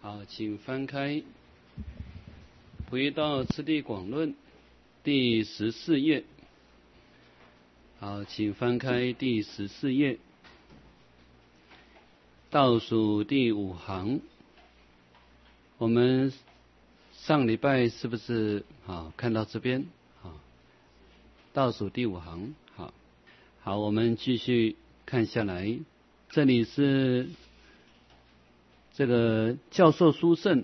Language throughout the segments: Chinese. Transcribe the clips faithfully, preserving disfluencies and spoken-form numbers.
好，请翻开《回到次第广论》第十四页。好，请翻开第十四页，倒数第五行。我们上礼拜是不是好看到这边？好，倒数第五行。好，好，我们继续看下来。这里是这个教授书圣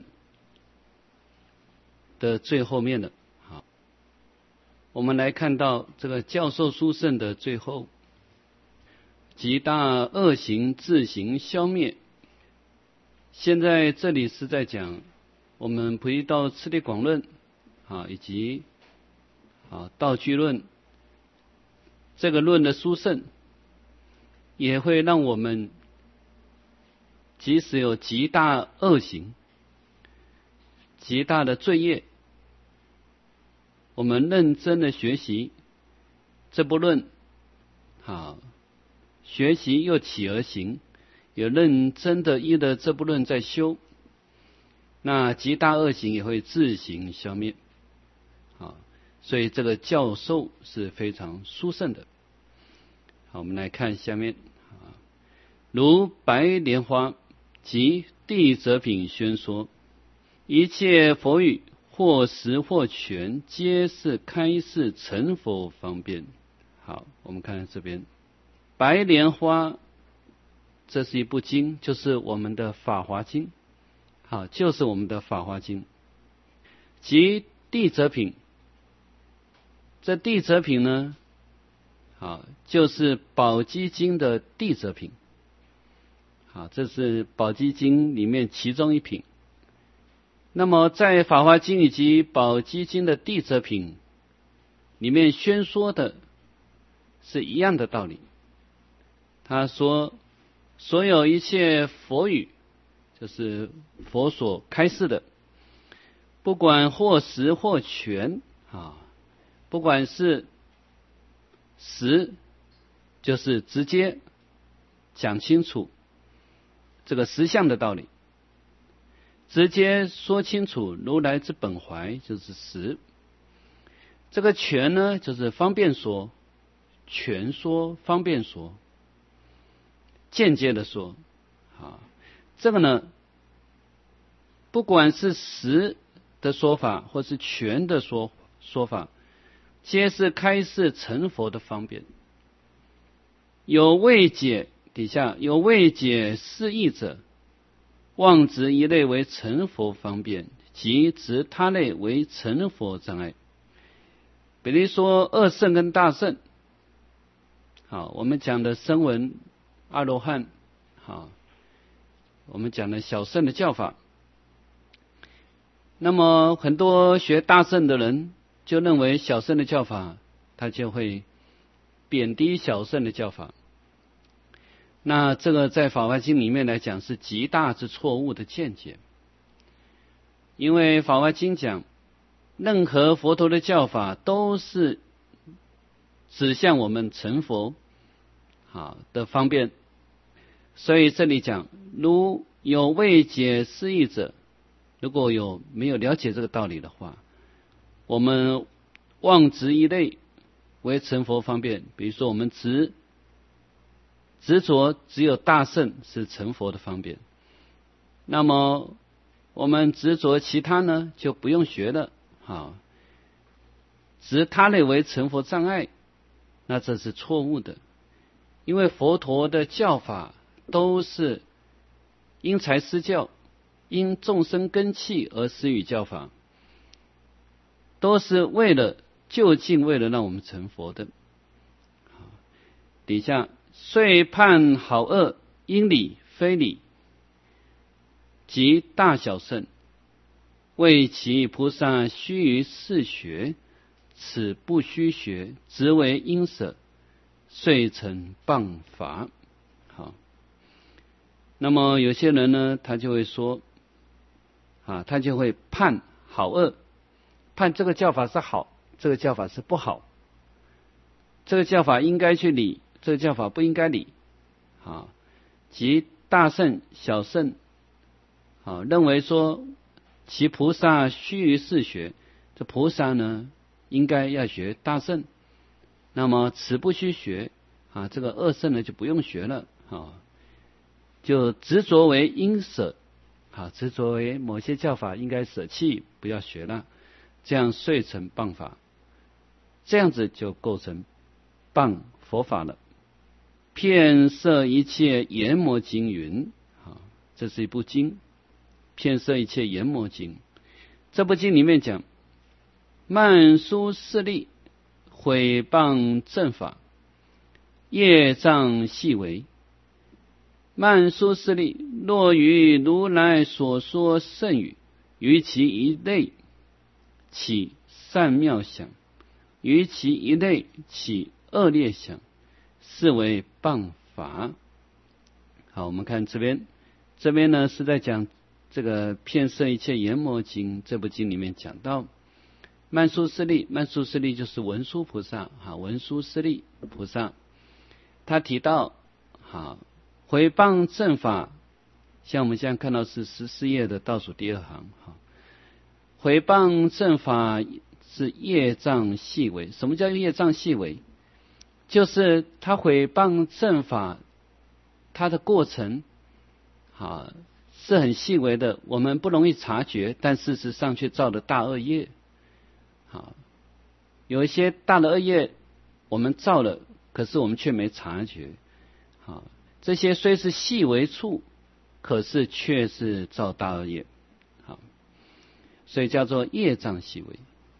的最后面的。好，我们来看到这个教授书圣的最后，极大恶行自行消灭。现在这里是在讲我们菩提道次第广论啊，以及啊道具论这个论的书圣，也会让我们即使有极大恶行、极大的罪业，我们认真的学习这部论，好，学习又起而行，也认真的依着这部论在修，那极大恶行也会自行消灭。好，所以这个教授是非常殊胜的。好，我们来看下面，如白莲花及地者品宣说，一切佛语或实或全，皆是开示成佛方便。好，我们看这边，白莲花，这是一部经，就是我们的法华经。好，就是我们的法华经。及地者品，这地者品呢，好，就是宝积经的地者品。好，这是宝积经里面其中一品。那么在法华经以及宝积经的地者品里面宣说的是一样的道理。他说，所有一切佛语，就是佛所开示的，不管或实或全啊，不管是实，就是直接讲清楚这个实相的道理，直接说清楚如来之本怀，就是实。这个全呢，就是方便说，全说，方便说，间接的说。啊，这个呢，不管是实的说法，或是全的说说法，皆是开示成佛的方便。有未解底下有未解释义者，妄执一类为成佛方便，即执他类为成佛障碍。比如说二圣跟大圣，好，我们讲的声闻、阿罗汉，好，我们讲的小圣的教法。那么很多学大圣的人就认为小圣的教法，他就会贬低小圣的教法。那这个在法华经里面来讲是极大之错误的见解。因为法华经讲，任何佛陀的教法都是指向我们成佛好的方便。所以这里讲，如有未解释义者，如果有没有了解这个道理的话，我们妄执一类为成佛方便。比如说我们执执着只有大圣是成佛的方便，那么我们执着其他呢，就不用学了。好，执他类为成佛障碍，那这是错误的。因为佛陀的教法都是因材施教，因众生根器而施予教法，都是为了就近为了让我们成佛的。底下遂判好恶，因理非理，即大小圣，为其菩萨须于世学，此不须学，直为因舍，遂成谤法。好，那么有些人呢，他就会说啊，他就会判好恶，判这个教法是好，这个教法是不好，这个教法应该去理，这个教法不应该理。啊，即大圣、小圣， 好，认为说其菩萨须是学，这菩萨呢应该要学大乘，那么此不须学啊，这个二乘呢就不用学了啊，就执着为应舍啊，执着为某些教法应该舍弃，不要学了，这样遂成谤法，这样子就构成谤佛法了。遍摄一切研磨经云啊，这是一部经，遍摄一切研磨经。这部经里面讲，慢疏势力，毁谤正法，业障细微。慢疏势力，若于如来所说圣语，于其一类起善妙想，于其一类起恶劣想，是为谤法。好，我们看这边，这边呢是在讲这个遍摄一切研磨经，这部经里面讲到慢疏势力，慢疏势力就是文殊菩萨啊，文殊势力菩萨，他提到啊，毁谤正法，像我们现在看到是十四页的倒数第二行哈，毁谤正法是业障细微。什么叫业障细微？就是他毁谤正法，它的过程啊是很细微的，我们不容易察觉，但事实上却造了大恶业。好，有一些大的恶业我们造了，可是我们却没察觉。好，这些虽是细微处，可是却是造大恶业。好，所以叫做业障细微。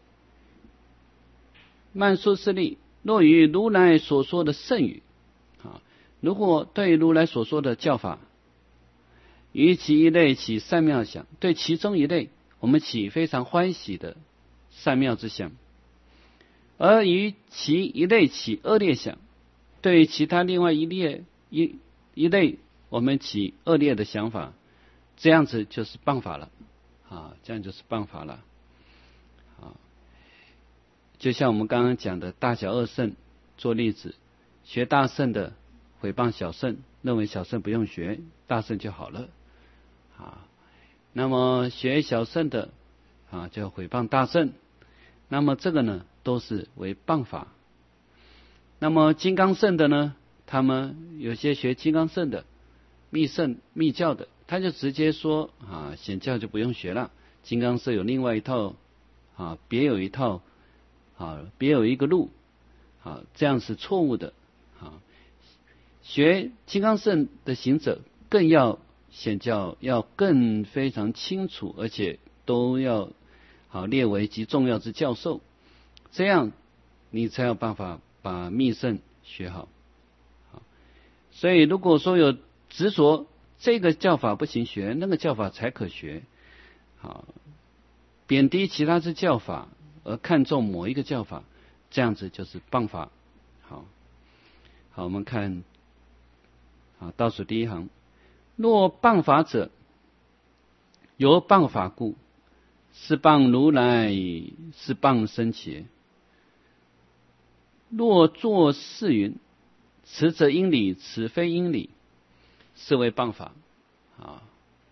慢疏势力，若于如来所说的圣语啊，如果对如来所说的教法，于其一类起善妙想，对其中一类我们起非常欢喜的善妙之想，而于其一类起恶劣想，对其他另外一列一一类我们起恶劣的想法，这样子就是谤法了啊，这样就是谤法了啊。就像我们刚刚讲的大小二乘做例子，学大乘的毁谤小乘，认为小乘不用学，大乘就好了啊。那么学小乘的啊，就毁谤大乘，那么这个呢都是为谤法。那么金刚乘的呢，他们有些学金刚乘的密乘密教的，他就直接说啊，显教就不用学了，金刚乘有另外一套啊，别有一套啊，别有一个路啊，这样是错误的啊。学金刚乘的行者更要显教要更非常清楚，而且都要好列为极重要之教授，这样你才有办法把密乘学好。好，所以如果说有执着这个教法不行学，那个教法才可学，好，贬低其他之教法而看重某一个教法，这样子就是谤法。好，好，我们看好倒数第一行，若谤法者，由谤法故，是谤如来，是谤僧伽。若作是云，此者因理，此非因理，是为谤法。啊，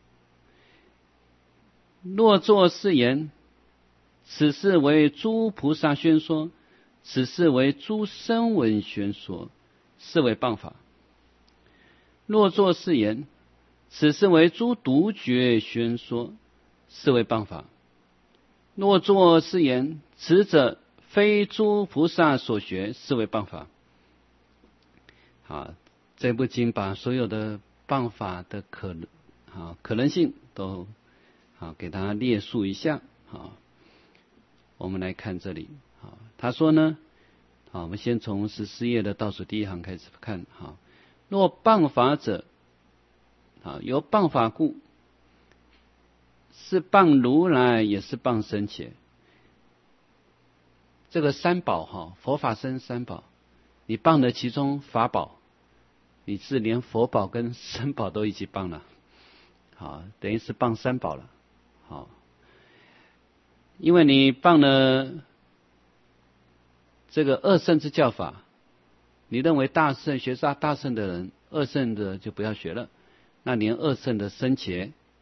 若作是言，此事为诸菩萨宣说，此事为诸声闻宣说，是为谤法。若作是言，此事为诸独觉宣说，是为谤法。若作是言，此者非诸菩萨所学，是为谤法。好，这部经把所有的谤法的可能啊可能性都好给它列述一下。好，我们来看这里。好，他说呢，好，我们先从十四页的倒数第一行开始看。好，若谤法者，好，由谤法故，是谤如来，也是谤僧伽。这个三宝哈，佛法僧三宝，你谤的其中法宝，你是连佛宝跟僧宝都一起谤了，好，等于是谤三宝了。好，因为你谤了这个二乘之教法，你认为大乘学大大乘的人，二乘的就不要学了，那连二乘的僧伽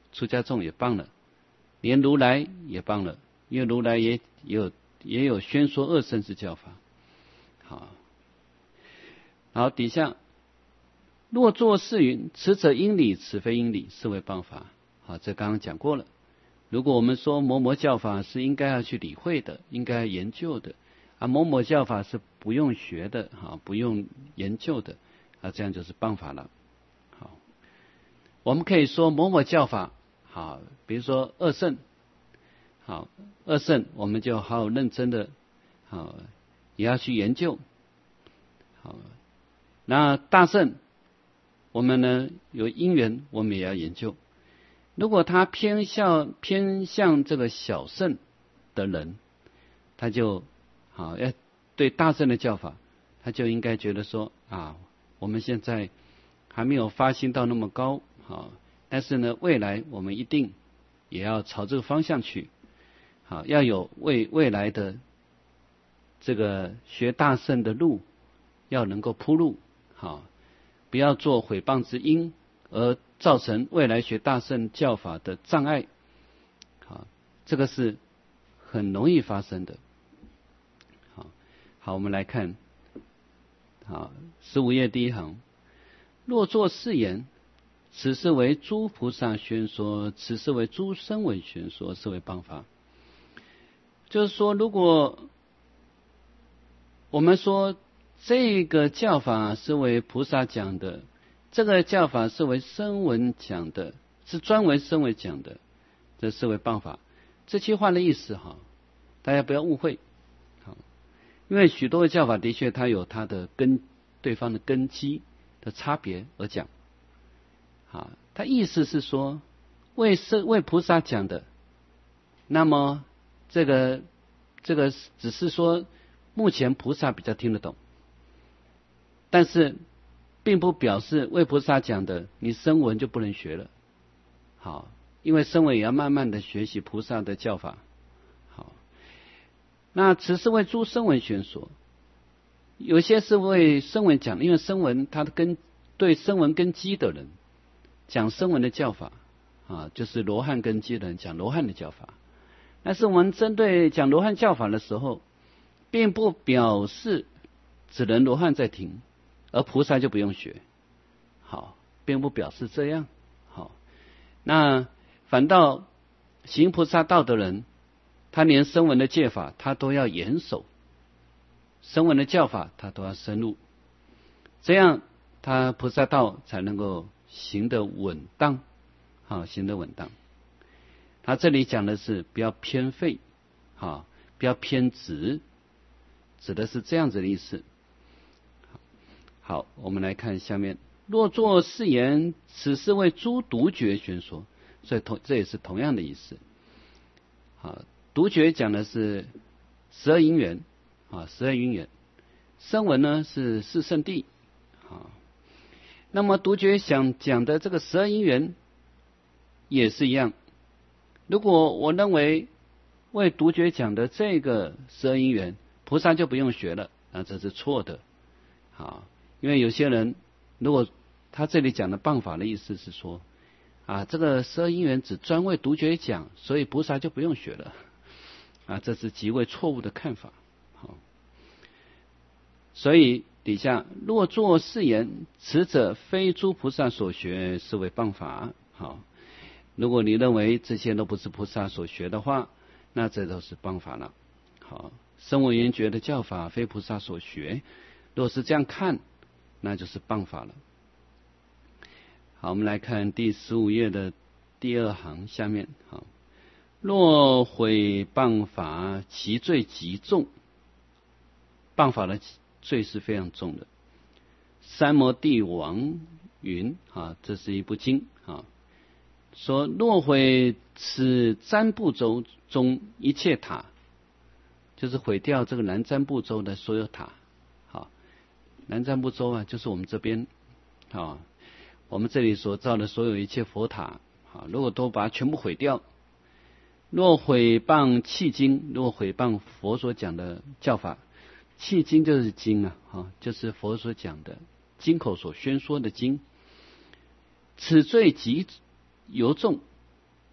出家众也谤了，连如来也谤了，因为如来也有也有宣说二圣之教法。好，好，底下若作是云：此者因理，此非因理，是为谤法。好，这刚刚讲过了。如果我们说某某教法是应该要去理会的，应该要研究的，啊，某某教法是不用学的，哈，不用研究的，啊，这样就是谤法了。好，我们可以说某某教法，好，比如说二圣，好，二圣我们就好好认真的，好，也要去研究。好，那大圣，我们呢有因缘，我们也要研究。如果他偏向偏向这个小圣的人，他就好要对大圣的教法，他就应该觉得说啊，我们现在还没有发心到那么高，好，但是呢，未来我们一定也要朝这个方向去，好，要有为未来的这个学大圣的路，要能够铺路，好，不要做毁谤之因，而造成未来学大圣教法的障碍，好，这个是很容易发生的。好，好，我们来看，好，十五页第一行，若作是言：此是为诸菩萨宣说，此是为诸声闻宣说，是为谤法。就是说，如果我们说这个教法是为菩萨讲的，这个教法是为声闻讲的，是专为声闻讲的，这是为谤法。这句话的意思哈，大家不要误会。好，因为许多的教法的确它有它的根，对方的根基的差别而讲。好，它意思是说为是为菩萨讲的，那么这个这个只是说目前菩萨比较听得懂，但是并不表示为菩萨讲的你声闻就不能学了。好，因为声闻也要慢慢的学习菩萨的教法。好，那此是为诸声闻宣说，有些是为声闻讲，因为声闻他的根对声闻根基的人讲声闻的教法啊，就是罗汉根基的人讲罗汉的教法。但是我们针对讲罗汉教法的时候，并不表示只能罗汉在听，而菩萨就不用学。好，并不表示这样。好，那反倒行菩萨道的人，他连声闻的戒法他都要严守，声闻的教法他都要深入，这样他菩萨道才能够行得稳当。好，行得稳当。他这里讲的是不要偏废，好，不要偏执，指的是这样子的意思。好，我们来看下面，若作是言：此是为诸独觉宣说，所以同这也是同样的意思。好，独觉讲的是十二因缘，啊，十二因缘。声闻呢是四圣谛，啊，那么独觉想讲的这个十二因缘也是一样。如果我认为为独觉讲的这个十二因缘，菩萨就不用学了，那这是错的。好，因为有些人如果他这里讲的谤法的意思是说，啊，这个十二因缘只专为独觉讲，所以菩萨就不用学了，啊，这是极为错误的看法。好，所以底下若作是言：此者非诸菩萨所学，是为谤法。好，如果你认为这些都不是菩萨所学的话，那这都是谤法了。好，声闻缘觉的教法非菩萨所学，如果是这样看，那就是谤法了。好，我们来看第十五页的第二行下面。好，若毁谤法，其罪极重。谤法的罪是非常重的。三摩地王云，啊，这是一部经啊，说若毁此占部洲中一切塔，就是毁掉这个南瞻部洲的所有塔。好，南瞻部洲啊，就是我们这边啊，我们这里所造的所有一切佛塔，好，如果都把它全部毁掉，若毁谤契经，若毁谤佛所讲的教法，契经就是经啊，啊，就是佛所讲的经口所宣说的经，此罪极尤重，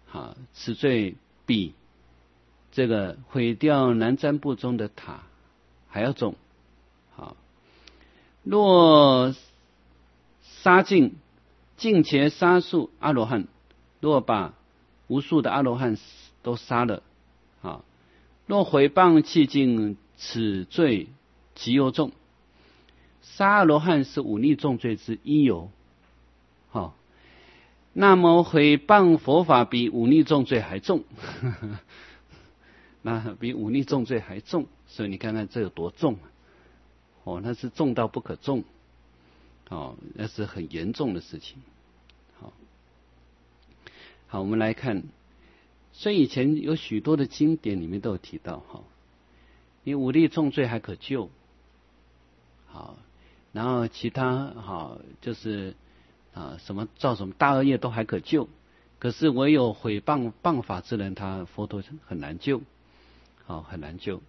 好，此罪比这个毁掉南瞻部中的塔还要重。好，若杀尽尽且杀数阿罗汉，若把无数的阿罗汉都杀了，啊，若毁谤弃尽，此罪极尤重。杀阿罗汉是忤逆重罪之一由，好，那么毁谤佛法比忤逆重罪还重，呵呵，那比忤逆重罪还重，所以你看看这有多重啊！哦，那是重到不可重，哦，那是很严重的事情。好，好，我们来看，所以以前有许多的经典里面都有提到，哈，你忤逆重罪还可救，好，然后其他好就是啊什么造什么大恶业都还可救，可是唯有毁谤谤法之人，他佛陀很难救，好，很难救。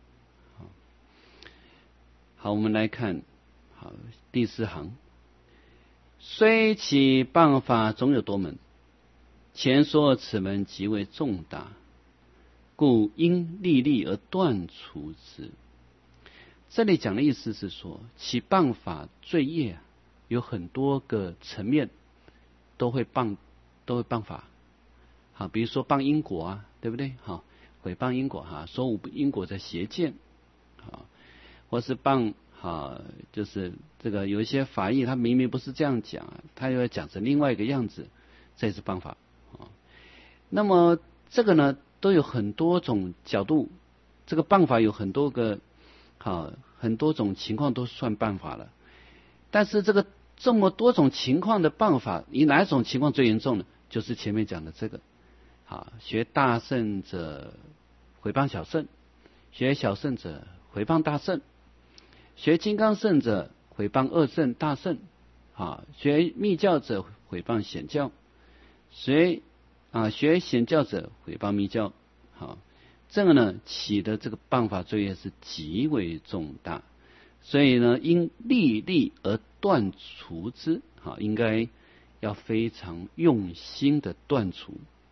好，我们来看，好，第四行，虽其谤法总有多门，前说此门极为重大，故应立立而断除之。这里讲的意思是说，其谤法罪业、啊、有很多个层面都会谤，都会谤法。好，比如说谤因果啊，对不对？好，毁谤因果哈、啊，说无因果在邪见，好。或是谤哈，就是这个有一些法义，他明明不是这样讲，他又要讲成另外一个样子，这也是谤法啊。那么这个呢，都有很多种角度，这个谤法有很多个，好，很多种情况都算谤法了。但是这个这么多种情况的谤法，以哪一种情况最严重呢？就是前面讲的这个，好，学大圣者毁谤小圣，学小圣者毁谤大圣。学金刚圣者毁谤二圣大圣，啊，学密教者毁谤显教，学啊学显教者毁谤密教，好，这个呢起的这个谤法罪业是极为重大，所以呢应立立而断除之，好，应该要非常用心的断除。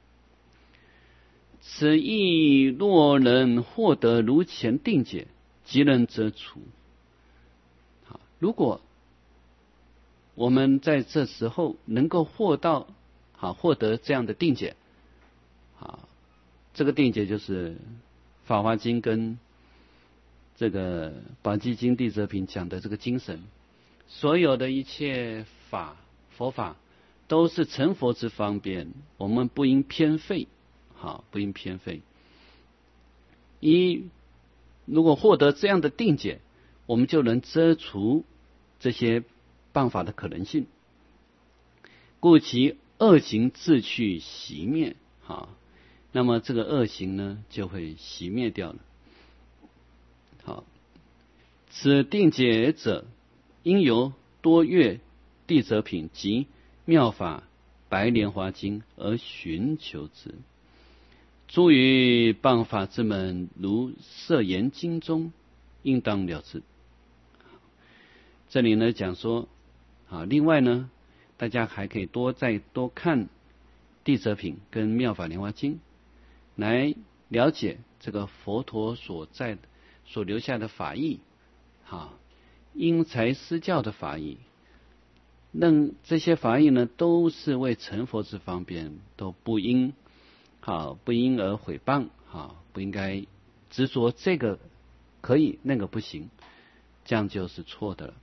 此意若能获得如前定解，即能则除。如果我们在这时候能够获到好获得这样的定解，好，这个定解就是《法华经》跟这个《宝积经》地则品讲的这个精神，所有的一切法佛法都是成佛之方便，我们不应偏废，好，不应偏废。一如果获得这样的定解，我们就能遮除这些谤法的可能性，故其恶行自去熄灭，好，那么这个恶行呢就会熄灭掉了。好，此定解者，应由多阅地则品及妙法白莲华经而寻求之。诸于谤法之门，如摄言经中，应当了之。这里呢讲说，啊，另外呢，大家还可以多再多看地则品跟妙法莲华经，来了解这个佛陀所在所留下的法义，啊，因材施教的法义。那这些法义呢，都是为成佛之方便，都不应好不因而毁谤，好不应该执着这个可以那个不行，这样就是错的了。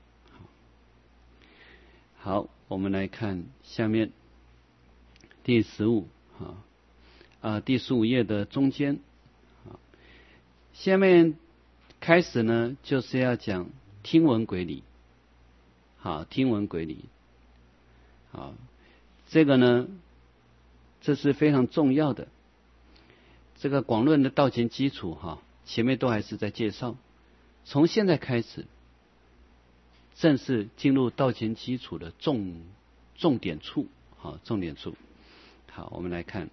好，我们来看下面第十五啊啊第十五页的中间啊，下面开始呢就是要讲听闻轨理，好，听闻轨理，好，这个呢这是非常重要的，这个广论的道前基础哈，前面都还是在介绍，从现在开始正式进入道前基础的重重点处，好，重点处。好，我们来看，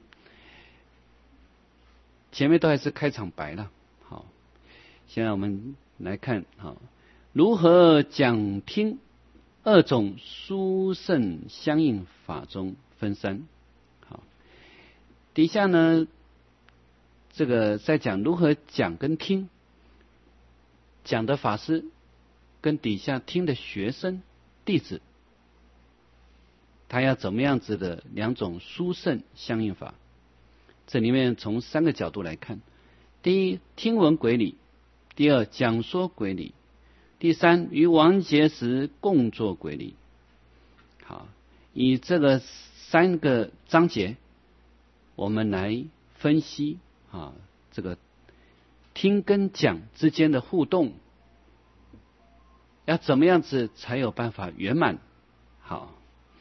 前面都还是开场白了。好，现在我们来看，好，如何讲听二种殊胜相应法中分三。好， 底下呢，这个在讲如何讲跟听，讲的法师跟底下听的学生弟子，他要怎么样子的两种殊胜相应法。这里面从三个角度来看：第一，听闻轨理；第二，讲说轨理；第三，与王结时共作轨理。好，以这个三个章节，我们来分析啊，这个听跟讲之间的互动，要怎么样子才有办法圆满？好，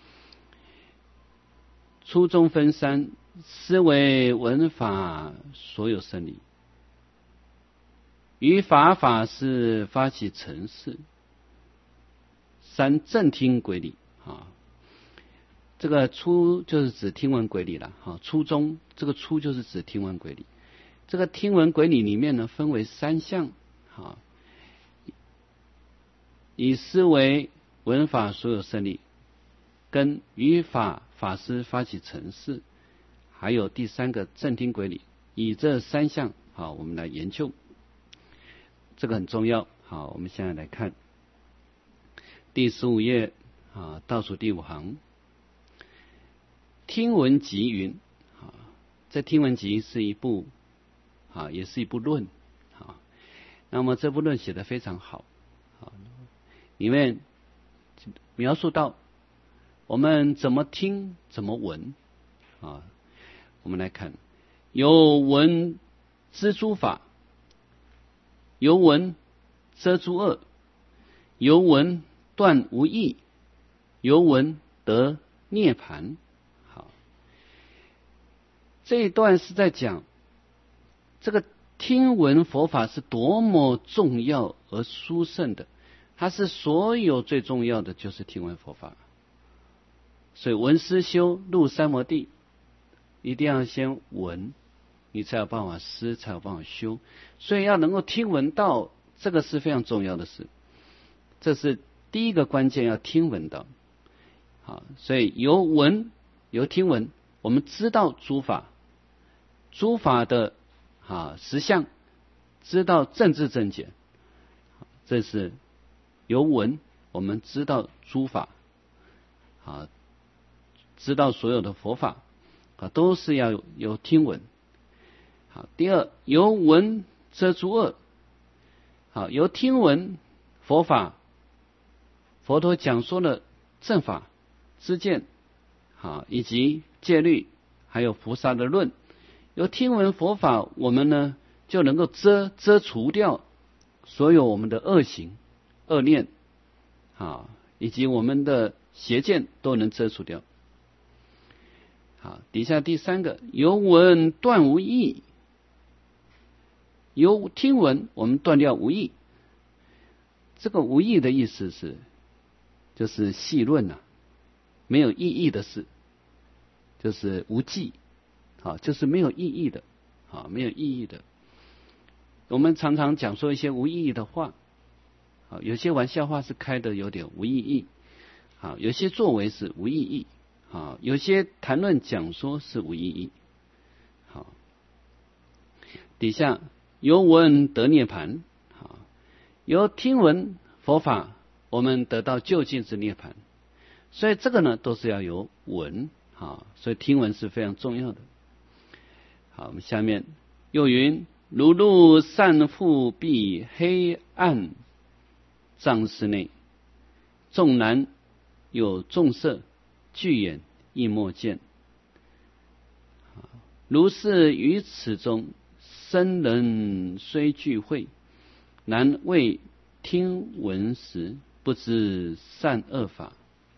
初中分三，思维闻法所有生理，于法法是发起成事，三正听轨理啊。这个初就是指听闻轨理了哈，初中这个初就是指听闻轨理。这个听闻轨理里面呢，分为三项哈，以思维闻法所有生理，跟于法法师发起成事，还有第三个正听轨理，以这三项好，我们来研究，这个很重要。好，我们现在来看第十五页啊，倒数第五行。听闻集云啊，这听闻集是一部啊，也是一部论啊。那么这部论写得非常好啊，里面描述到我们怎么听，怎么闻啊。我们来看，有闻知诸法，有闻遮诸恶，有闻断无益，有闻得涅盘。这一段是在讲这个听闻佛法是多么重要而殊胜的，它是所有最重要的就是听闻佛法。所以闻思修入三摩地，一定要先闻，你才有办法思，才有办法修。所以要能够听闻到，这个是非常重要的事，这是第一个关键，要听闻到。好，所以由闻由听闻，我们知道诸法。诸法的啊实相，知道正知正见，这是由闻我们知道诸法啊，知道所有的佛法啊，都是要有有听闻。好，第二，由闻遮诸恶。好，由听闻佛法，佛陀讲说了正法、知见，好，以及戒律，还有菩萨的论。由听闻佛法，我们呢就能够遮遮除掉所有我们的恶行、恶念啊，以及我们的邪见都能遮除掉。好，底下第三个，由闻断无益。由听闻，我们断掉无益。这个无益的意思是，就是细论啊，没有意义的事，就是无记。啊，就是没有意义的，啊，没有意义的。我们常常讲说一些无意义的话，啊，有些玩笑话是开的有点无意义，啊，有些作为是无意义，啊，有些谈论讲说是无意义。好，底下由闻得涅盘，啊，由听闻佛法，我们得到究竟之涅盘。所以这个呢，都是要由闻，啊，所以听闻是非常重要的。好，我们下面又云：如入善覆蔽黑暗障室内，众男有众色，具眼亦莫见。如是于此中，僧人虽聚会，然未听闻时，不知善恶法。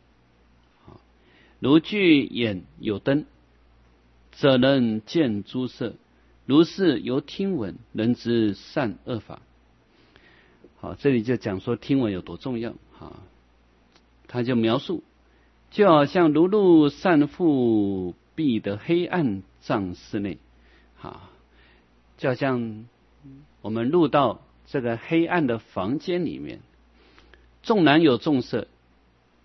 如具眼有灯，则能见诸色，如是由听闻，能知善恶法。好，这里就讲说听闻有多重要啊。他就描述，就好像如入善覆蔽的黑暗障室内，啊，就好像我们入到这个黑暗的房间里面，众男有众色，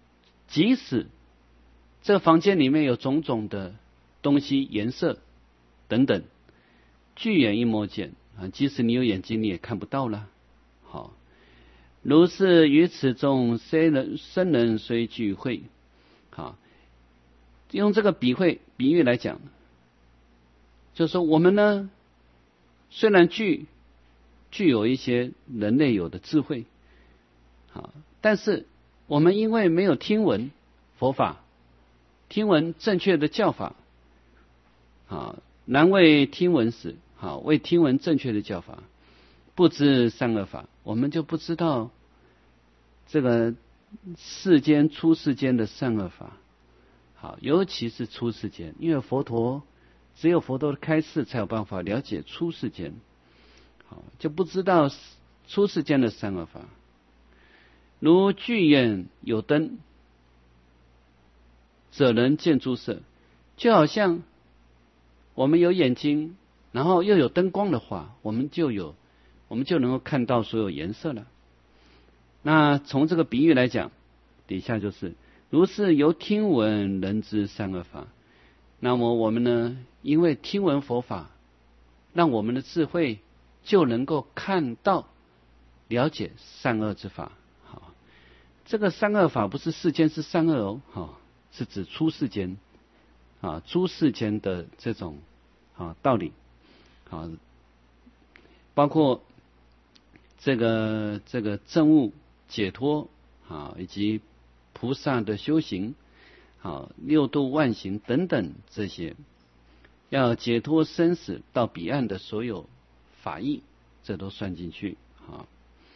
即使这个房间里面有种种的东西颜色等等，巨眼一摸见啊，即使你有眼睛，你也看不到了。好，如是于此中，生人生人虽聚会，好，用这个比会比喻来讲，就是说我们呢，虽然具具有一些人类有的智慧，好，但是我们因为没有听闻佛法，听闻正确的教法，啊，难为听闻时，好，为听闻正确的教法，不知善恶法，我们就不知道这个世间出世间的善恶法。好，尤其是出世间，因为佛陀只有佛陀的开示才有办法了解出世间，好，就不知道出世间的善恶法。如剧院有灯，者能见诸色，就好像我们有眼睛，然后又有灯光的话，我们就有我们就能够看到所有颜色了。那从这个比喻来讲，底下就是如是由听闻人知善恶法。那么我们呢，因为听闻佛法，让我们的智慧就能够看到了解善恶之法。好，这个善恶法不是世间是善恶哦，好，是指出世间啊，诸世间的这种啊道理，啊，包括这个这个证悟解脱啊，以及菩萨的修行，好，六度万行等等，这些要解脱生死到彼岸的所有法义，这都算进去。好，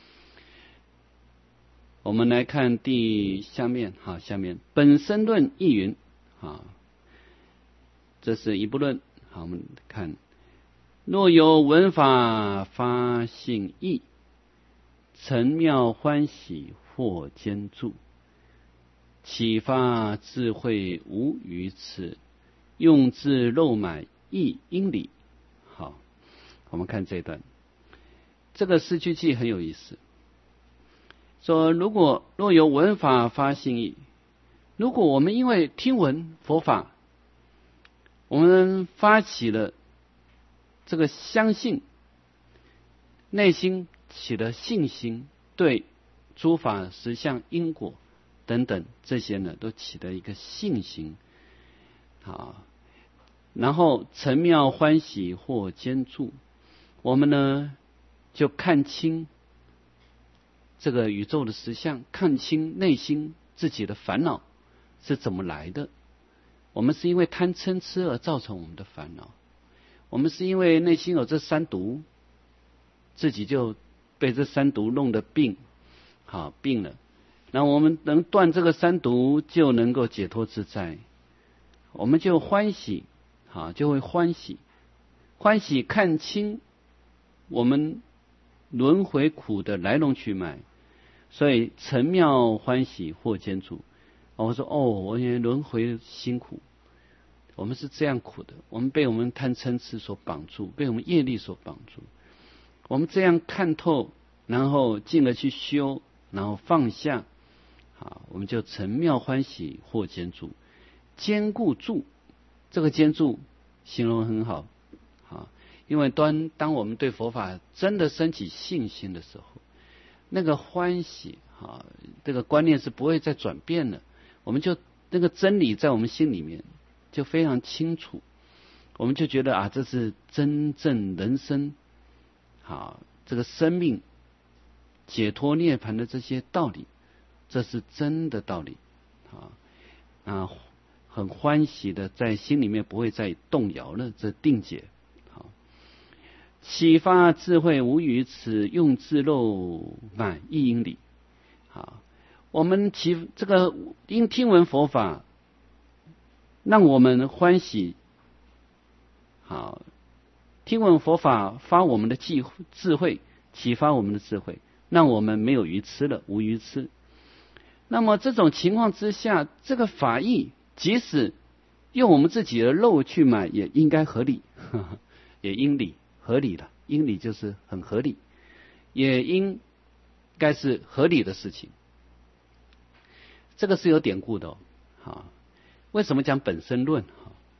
我们来看第下面，好，下面本生论亦云，啊，这是一部论。好，我们看，若有闻法发性意，成妙欢喜或坚住，启发智慧无余此，用智肉满亦因理。好，我们看这一段，这个四句偈很有意思，说如果若有闻法发性意，如果我们因为听闻佛法，我们发起了这个相信，内心起了信心，对诸法实相因果等等这些呢，都起了一个信心，好，然后成妙欢喜或坚住，我们呢就看清这个宇宙的实相，看清内心自己的烦恼是怎么来的。我们是因为贪嗔痴而造成我们的烦恼，我们是因为内心有这三毒，自己就被这三毒弄得病，好病了。那我们能断这个三毒，就能够解脱自在，我们就欢喜，好，就会欢喜，欢喜看清我们轮回苦的来龙去脉，所以成妙欢喜或坚住。我说哦，我因为轮回辛苦，我们是这样苦的，我们被我们贪嗔痴所绑住，被我们业力所绑住。我们这样看透，然后进而去修，然后放下，好，我们就成妙欢喜或坚住。坚固住，这个坚住形容很好，好，因为当当我们对佛法真的升起信心的时候，那个欢喜，好，这个观念是不会再转变了。我们就那个真理在我们心里面就非常清楚，我们就觉得啊，这是真正人生，好，这个生命解脱涅槃的这些道理，这是真的道理，啊啊，很欢喜的在心里面不会再动摇了，这定解。好，启发智慧无余此，用智肉满亦因理。好，我们其这个因听闻佛法，让我们欢喜，好，听闻佛法发我们的智慧，启发我们的智慧，让我们没有愚痴了，无愚痴。那么这种情况之下，这个法义即使用我们自己的肉去买，也应该合理，呵呵，也应理合理了，应理就是很合理，也应该是合理的事情。这个是有典故的哦，好，为什么讲本身论？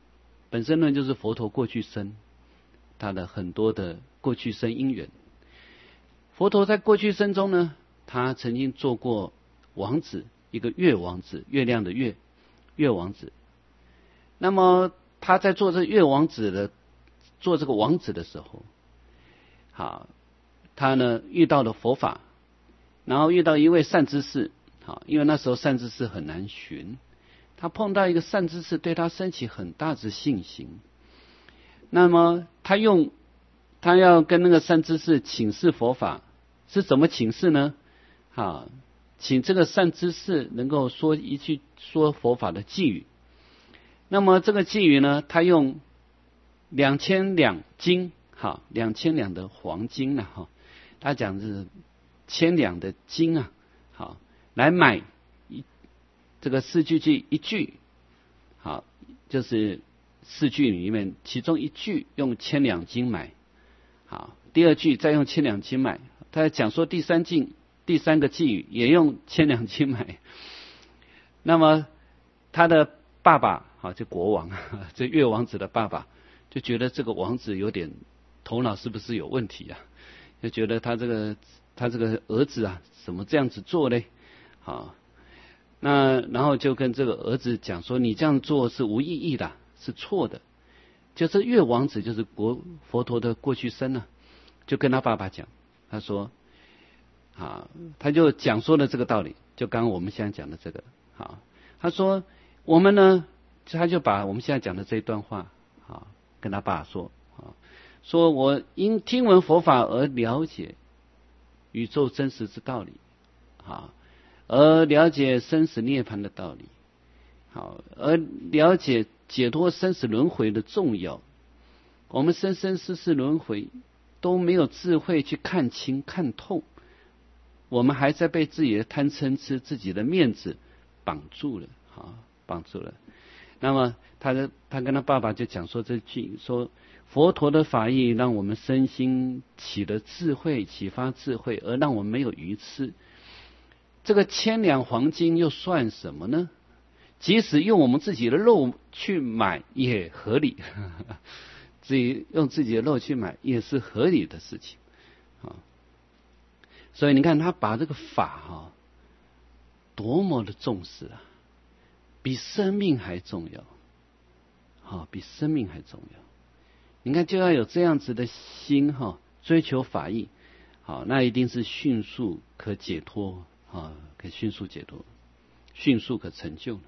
本生论就是佛陀过去生他的很多的过去生因缘。佛陀在过去生中呢，他曾经做过王子，一个月王子，月亮的月，月王子。那么他在做这月王子的做这个王子的时候，好，他呢遇到了佛法，然后遇到一位善知识，好，因为那时候善知识很难寻，他碰到一个善知识，对他升起很大的信心。那么他用他要跟那个善知识请示佛法，是怎么请示呢？好，请这个善知识能够说一句说佛法的偈语。那么这个偈语呢，他用两千两金，好，两千两的黄金呢，哈，他讲是千两的金啊，好，来买一这个四句句一句，好，就是四句里面其中一句用千两金买，好，第二句再用千两金买，他讲说第三句第三个偈语也用千两金买。那么他的爸爸，好，这国王，这月王子的爸爸就觉得这个王子有点头脑是不是有问题啊？就觉得他这个他这个儿子啊，怎么这样子做呢？好，那然后就跟这个儿子讲说，你这样做是无意义的，是错的。就是月王子就是国佛陀的过去生啊，就跟他爸爸讲，他说，啊，他就讲说了这个道理，就刚刚我们现在讲的这个，好，他说我们呢，他就把我们现在讲的这一段话，啊，跟他爸说，啊，说我因听闻佛法而了解宇宙真实之道理，啊，而了解生死涅槃的道理，好，而了解解脱生死轮回的重要。我们生生世世轮回都没有智慧去看清看透，我们还在被自己的贪嗔痴、自己的面子绑住了，啊，绑住了。那么他的他跟他爸爸就讲说这句，说佛陀的法义让我们身心起了智慧，启发智慧，而让我们没有愚痴。这个千两黄金又算什么呢？即使用我们自己的肉去买也合理，自己用自己的肉去买也是合理的事情啊。所以你看他把这个法哈多么的重视啊，比生命还重要，好，比生命还重要。你看就要有这样子的心哈，追求法义，好，那一定是迅速可解脱啊，可迅速解脱，迅速可成就了。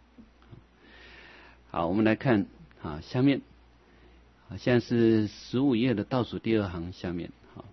好，我们来看啊，下面啊，现在是十五页的倒数第二行下面，好，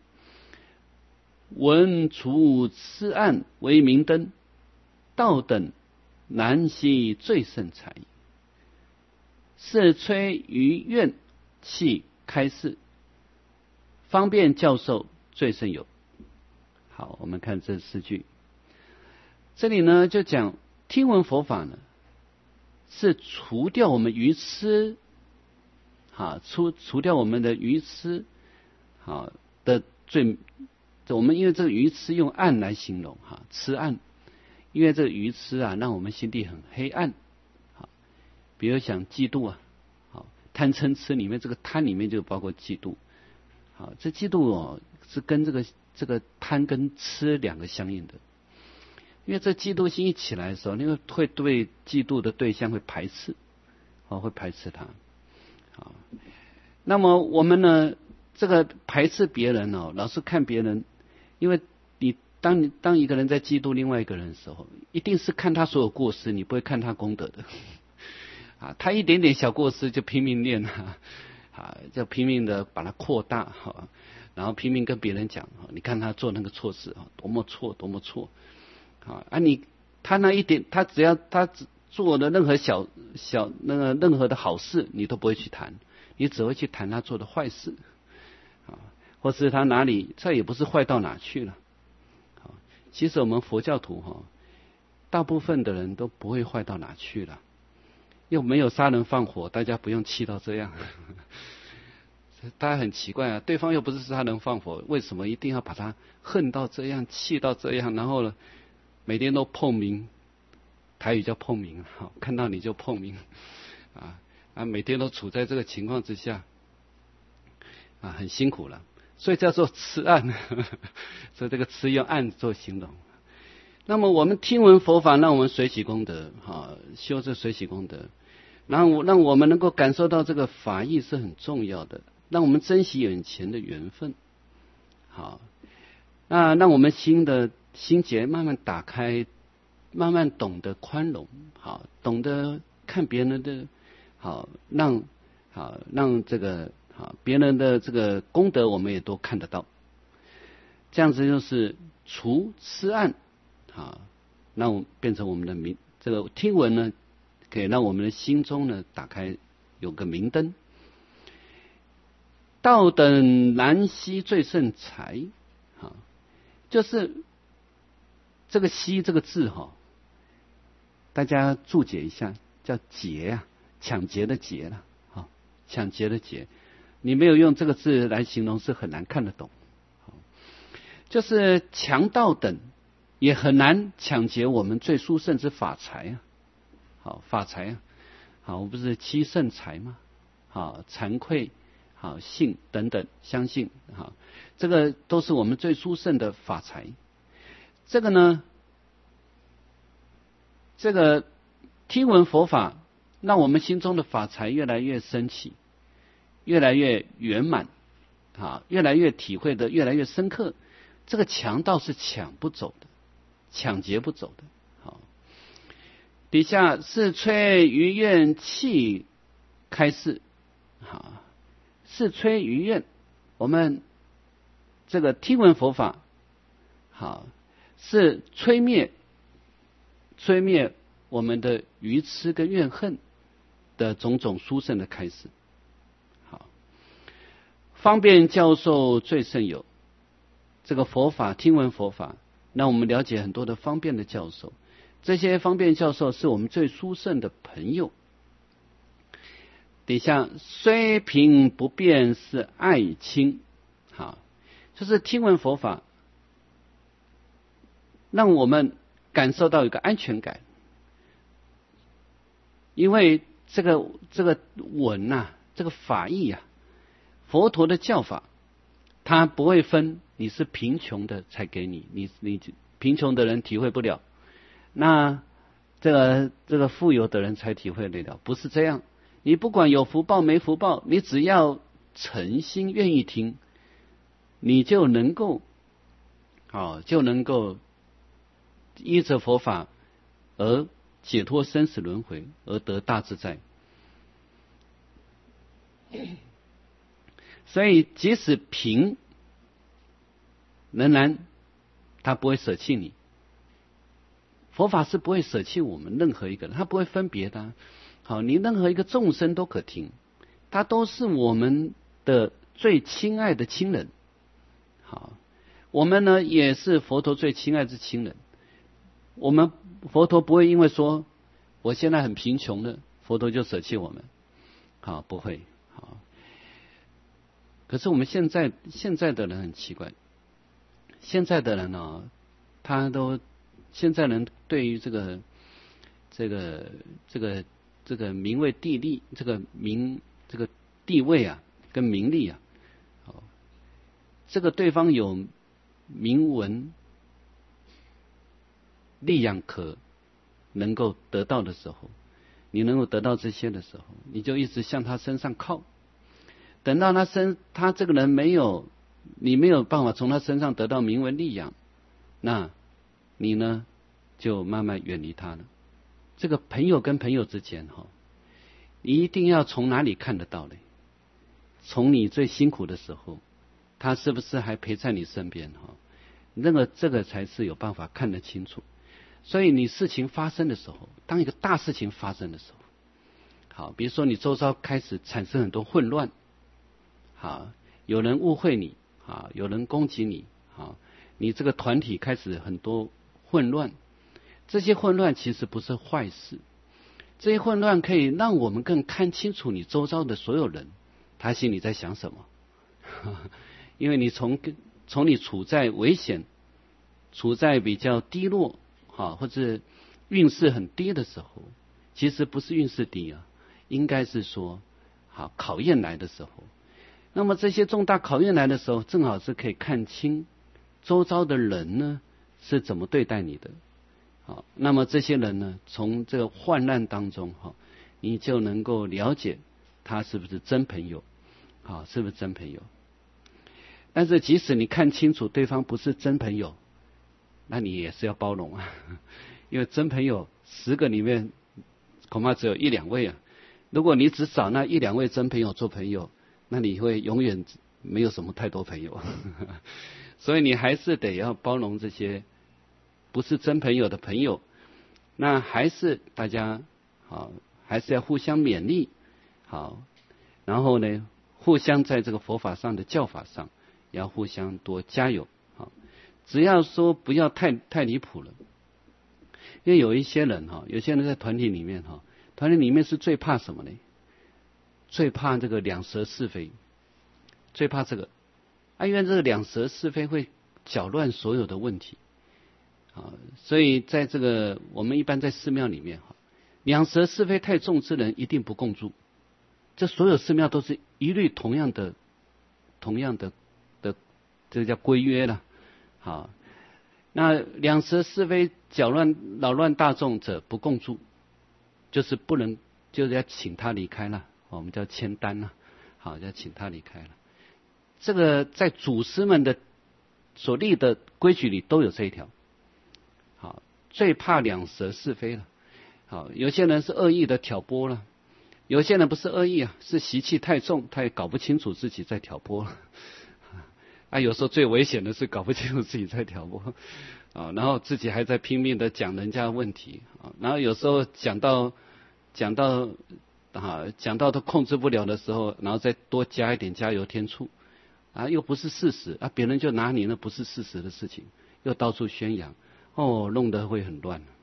闻除痴暗为明灯，道等难悉最胜才，是吹于愿气开示，方便教授最胜有。好，我们看这四句，这里呢就讲听闻佛法呢，是除掉我们愚痴，啊，除除掉我们的愚痴，好的最，我们因为这个愚痴用暗来形容哈，痴暗，因为这个愚痴啊，让我们心地很黑暗，好，比如想嫉妒啊，好，贪嗔痴里面这个贪里面就包括嫉妒，好，这嫉妒哦是跟这个这个贪跟痴两个相应的。因为这嫉妒心一起来的时候，那个会对嫉妒的对象会排斥，哦，会排斥他，啊，那么我们呢，这个排斥别人哦，老是看别人，因为你当你当一个人在嫉妒另外一个人的时候，一定是看他所有过失，你不会看他功德的，啊，他一点点小过失就拼命念啊，啊，就拼命的把它扩大哈，然后拼命跟别人讲，你看他做那个错事啊，多么错，多么错。啊，啊你他那一点，他只要他做的任何小小那个任何的好事，你都不会去谈，你只会去谈他做的坏事，啊，或是他哪里这也不是坏到哪去了，啊，其实我们佛教徒哈，大部分的人都不会坏到哪去了，又没有杀人放火，大家不用气到这样。大家很奇怪啊，对方又不是杀人放火，为什么一定要把他恨到这样，气到这样，然后呢？每天都碰名，台语叫碰名，好，看到你就碰名，啊， 啊，每天都处在这个情况之下，啊，很辛苦了，所以叫做痴暗，所以这个痴用暗做形容。那么我们听闻佛法，让我们随喜功德，哈，修这随喜功德，然后让我们能够感受到这个法义是很重要的，让我们珍惜眼前的缘分，好，那让我们心的心结慢慢打开，慢慢懂得宽容，好，懂得看别人的，好，让好让这个好别人的这个功德，我们也都看得到，这样子就是除痴暗。好，让我变成我们的明，这个听闻呢，可以让我们的心中呢打开有个明灯。道等难悉最胜财，好，就是这个悉这个字哈，大家注解一下，叫劫啊，抢劫的劫了，好，抢劫的劫，你没有用这个字来形容是很难看得懂，好，就是强盗等。也很难抢劫我们最殊胜之法财啊！好，法财啊！好，我不是七圣财吗？好，惭愧，好，信等等，相信，好，这个都是我们最殊胜的法财。这个呢，这个听闻佛法，让我们心中的法财越来越升起，越来越圆满，啊，越来越体会的越来越深刻。这个强盗是抢不走的。抢劫不走的，好。底下是吹于愿气开示，好，是吹于愿。我们这个听闻佛法，好，是吹灭吹灭我们的愚痴跟怨恨的种种殊胜的开示。好，方便教授最胜有，这个佛法听闻佛法。让我们了解很多的方便的教授，这些方便教授是我们最殊胜的朋友。底下虽贫不变是爱亲，好，就是听闻佛法，让我们感受到一个安全感，因为这个这个文呐、啊，这个法义啊，佛陀的教法，他不会分。你是贫穷的才给你，你你贫穷的人体会不了，那这个这个富有的人才体会得了，不是这样。你不管有福报没福报，你只要诚心愿意听，你就能够，哦，就能够依着佛法而解脱生死轮回，而得大自在。所以即使贫，仍然他不会舍弃你，佛法是不会舍弃我们任何一个人，他不会分别的、啊。好，你任何一个众生都可听，他都是我们的最亲爱的亲人。好，我们呢也是佛陀最亲爱的亲人。我们佛陀不会因为说我现在很贫穷了，佛陀就舍弃我们。好，不会。好，可是我们现在现在的人很奇怪。现在的人呢、哦，他都现在人对于这个这个这个这个名位地利，这个名这个地位啊，跟名利啊，哦，这个对方有名闻利养可能够得到的时候，你能够得到这些的时候，你就一直向他身上靠。等到他身他这个人没有。你没有办法从他身上得到名闻利养，那你呢就慢慢远离他了。这个朋友跟朋友之间哈，你一定要从哪里看得到呢？从你最辛苦的时候，他是不是还陪在你身边哈？那个这个才是有办法看得清楚。所以你事情发生的时候，当一个大事情发生的时候，好，比如说你周遭开始产生很多混乱，好，有人误会你。啊，有人攻击你，啊，你这个团体开始很多混乱，这些混乱其实不是坏事，这些混乱可以让我们更看清楚你周遭的所有人，他心里在想什么。因为你从从你处在危险、处在比较低落，啊，或者运势很低的时候，其实不是运势低啊， 应该是说，好考验来的时候，那么这些重大考验来的时候，正好是可以看清周遭的人呢是怎么对待你的。好，那么这些人呢，从这个患难当中哈，你就能够了解他是不是真朋友，好，是不是真朋友。但是即使你看清楚对方不是真朋友，那你也是要包容啊，因为真朋友十个里面恐怕只有一两位啊。如果你只找那一两位真朋友做朋友，那你会永远没有什么太多朋友。所以你还是得要包容这些不是真朋友的朋友，那还是大家好，还是要互相勉励，好，然后呢，互相在这个佛法上的教法上，也要互相多加油，好，只要说不要太太离谱了，因为有一些人哈，有些人在团体里面哈，团体里面是最怕什么呢？最怕这个两舌是非，最怕这个，啊，因为这个两舌是非会搅乱所有的问题。啊，所以在这个我们一般在寺庙里面哈，两舌是非太重之人一定不共住。这所有寺庙都是一律同样的、同样的的，这个叫规约了。好，那两舌是非搅乱扰乱大众者不共住，就是不能，就是要请他离开了，我们叫签单了。好，要请他离开了。这个在祖师们的所立的规矩里都有这一条。好，最怕两舌是非了。好，有些人是恶意的挑拨了，有些人不是恶意啊，是习气太重，他也搞不清楚自己在挑拨了。啊，有时候最危险的是搞不清楚自己在挑拨啊，然后自己还在拼命的讲人家的问题啊，然后有时候讲到讲到啊讲到都控制不了的时候，然后再多加一点加油添醋啊，又不是事实啊，别人就拿你那不是事实的事情，又到处宣扬。哦，弄得会很乱。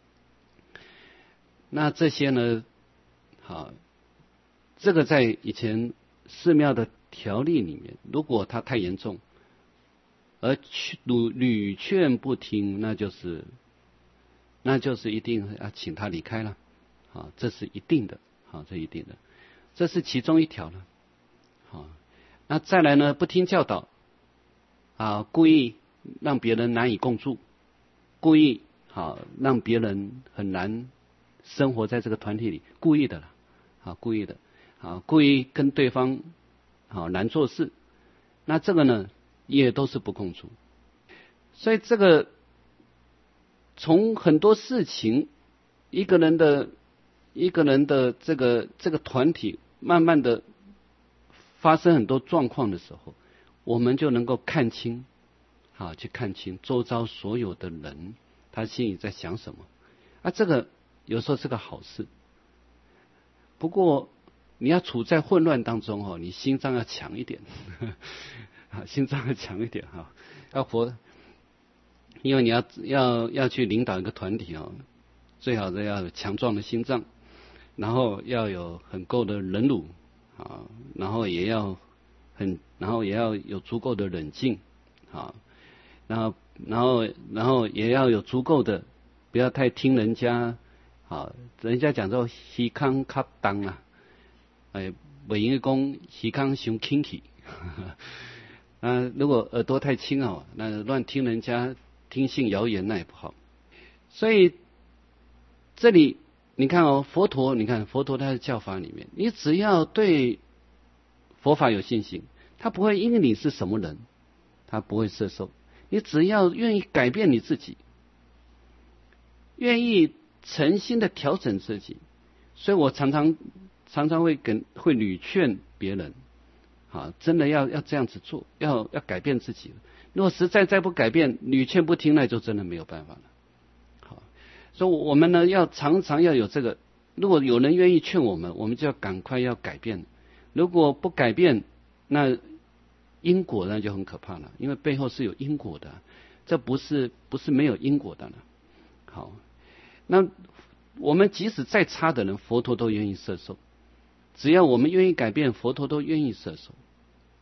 那这些呢，好，这个在以前寺庙的条例里面，如果它太严重，而屡屡劝不听，那就是那就是一定要请他离开了。好，这是一定的，好，这一定的，这是其中一条了。好，那再来呢，不听教导，啊，故意让别人难以共住。故意好让别人很难生活在这个团体里，故意的了，好，故意的，好，故意跟对方好难做事，那这个呢也都是不共住。所以这个从很多事情，一个人的一个人的这个这个团体慢慢的发生很多状况的时候，我们就能够看清。好，去看清周遭所有的人，他心里在想什么啊？这个有时候是个好事。不过你要处在混乱当中哦，你心脏要强一点，啊，心脏要强一点哈，要活，因为你要要要去领导一个团体哦，最好是要有强壮的心脏，然后要有很够的忍辱啊，然后也要很，然后也要有足够的冷静啊。然后，然后，然后也要有足够的，不要太听人家，啊，人家讲说虚康卡当啊，哎，不应该讲虚康伤轻气。啊，如果耳朵太轻哦，那乱听人家听信谣言那也不好。所以这里你看哦，佛陀，你看佛陀他的教法里面，你只要对佛法有信心，他不会因为你是什么人，他不会摄受。你只要愿意改变你自己，愿意诚心的调整自己，所以我常常常常会跟会屡劝别人，啊，真的要要这样子做，要要改变自己。如果实在再不改变，屡劝不听，那就真的没有办法了。好，所以我们呢要常常要有这个，如果有人愿意劝我们，我们就要赶快要改变。如果不改变，那因果那就很可怕了，因为背后是有因果的，这不是不是没有因果的了。好，那我们即使再差的人，佛陀都愿意摄受，只要我们愿意改变，佛陀都愿意摄受。